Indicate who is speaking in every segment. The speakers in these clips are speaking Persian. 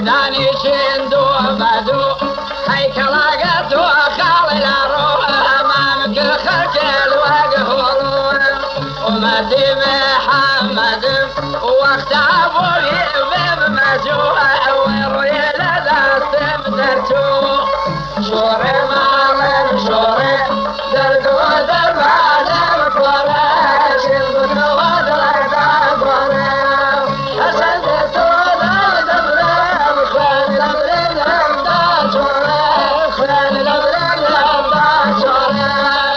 Speaker 1: داني شندو بدو هيكلاقت وخالي الروح امامك خلق الوجه ومدي محمد وقت ابوي بمجوع ويروي لذا سمدرتو شوري مالن شوري درقو دربان الفرش البدو ودرق دابرم حسدتو دردبرم خلال الابرم دا شوري خلال الابرم دا شوري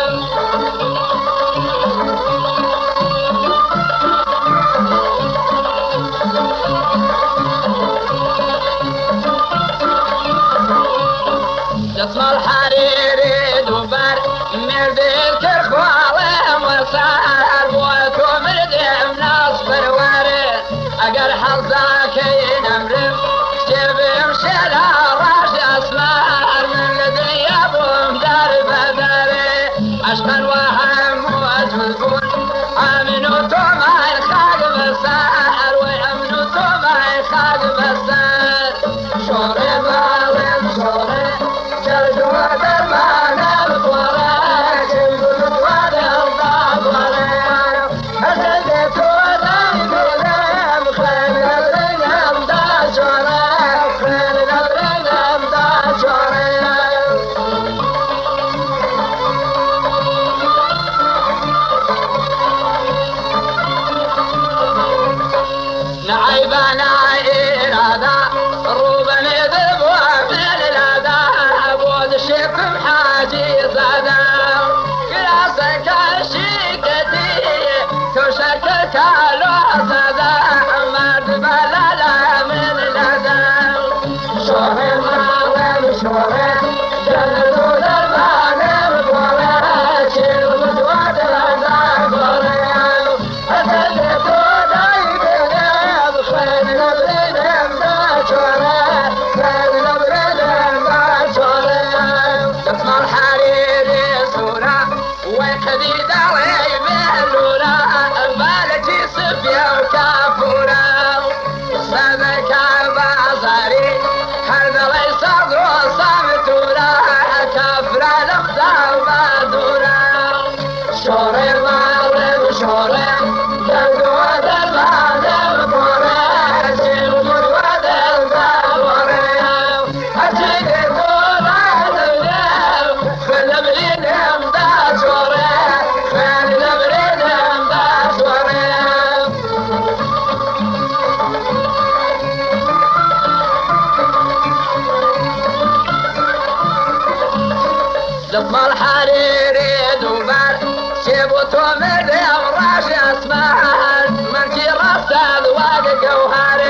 Speaker 1: جسم الحريري دوبر مردي كرخوالي وصار بوتو مردي مناص بالوارد اقل حظاك ينمرم كتب مشيلا راش اسمار من لدي ابوم دار بدري عشقا وهم وجمزون امنو توما الخاق بسار وامنو توما الخاق بسار شوري بالي شوري جرجو درمان الفراش البدو ودردابرم حسدتو دردبرم خيل الرقم دا شوري خيل الرقم دا شوري نعيبنا إرادة روبا ندبوا من الأداء بود شكم حاجي زادا كراسك الشيكتي كشك كالو زادا مرد بلالا من الأداء شوري مالن شوري جلدو دربان الفراش البدو ودردابرم حسدتو دايبرم خيل الابرم دا شوري خيل الابرم دا شوري جسم الحريري صورة ويقدي داوي مهلولة بالتي صفية وكافورة صدق بازاري هذا ليس ذو صامتورة كافرة لفظة وبادورة شوري مالن شوري جلدو دربان الفراش البدو ودردابرم حسدتو دردبرم خيل الابرم دا شوري خيل الابرم دا شوري جسم الحريري دوبر شبوتو مدي امراش اسمار منكي رصد واق جوهري